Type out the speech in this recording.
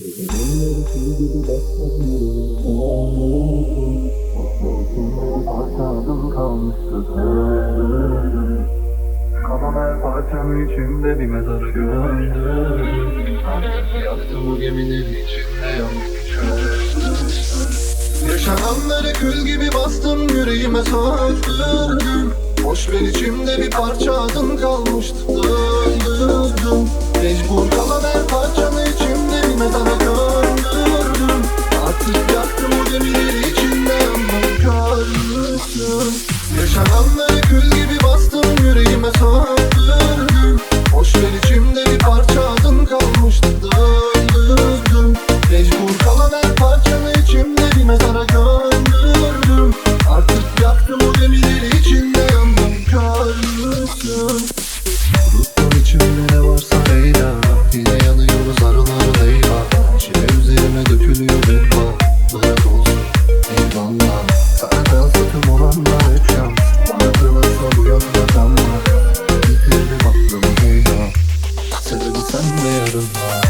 Elleri kül gibi basmak yüreğime. Bir parça adım kalmıştı döndüm. Kalan her parçam içimde bir mezara gömdüm. Artık yaktım bu geminin içinde yanıp çözdüm. Yaşananları kül gibi bastım yüreğime söndürdüm. Boş ver içimde bir parça adım kalmıştı döndürdüm. Mecbur kalan her parçamı içimde bir mezara gömdürdüm. Artık yaktım o gemileri içinde yandım körmüşsün. Yaşananları kül gibi bastım yüreğime söndürdüm. Boş ver içimde bir parça adım kalmıştı döndürdüm. Mecbur kalan her parçamı içimde bir mezara gömdürdüm. Artık yaktım o gemileri içinde yandım körmüşsün. Unuttum içimde ne varsa eyle. Yine yanıyoruz arıları eyvah. Çile üzerime dökülüyor veba. Bırak olsun eyvallah. Sana satım olanlar hep şans. Bana kılırsa bu yanına kalma. Yitirdim aklımı eyvah. Sebebi sen ve yarınlar.